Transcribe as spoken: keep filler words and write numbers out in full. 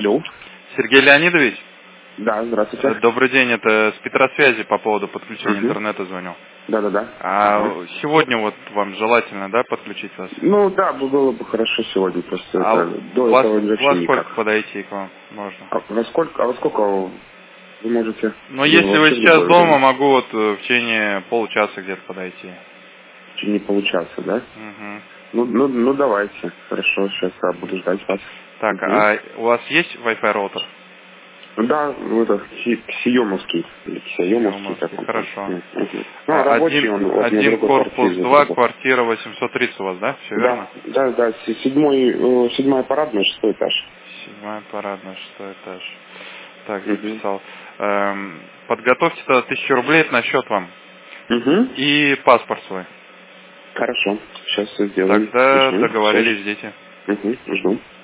Алло. Сергей Леонидович? Да, здравствуйте. Добрый день, это с Петросвязи по поводу подключения Угу. интернета звонил. Да-да-да. А Ага. сегодня вот вам желательно, да, подключить вас? Ну да, было бы хорошо сегодня, просто А это, до вас, этого вообще во никак. сколько подойти к вам можно? А во сколько, а во сколько вы можете? Ну, Ну, если вы вообще в сейчас любое дома, время. могу вот э, в течение получаса где-то подойти. В течение получаса, да? Угу. Ну, ну, ну давайте. Хорошо, сейчас я буду ждать вас. Так, Угу. а у вас есть Wi-Fi роутер? Да, ну это Кси- Ксиомовский. Или Ксиомовский, как Ксиомовский, он там. хорошо. Угу. Ну, а А, рабочий Один, он вот на один другой корпус квартире два, заработал. квартира восемьсот тридцать у вас, да? Все верно? Да, да, да, с- седьмой, э, седьмая парадная, шестой этаж. Седьмая парадная, шестой этаж. Так, Угу. записал. Эм, подготовьте тогда тысячу рублей на счет вам. Угу. И паспорт свой. Хорошо, сейчас все сделаем. Тогда Угу. Все. договорились, дети. Угу. Жду.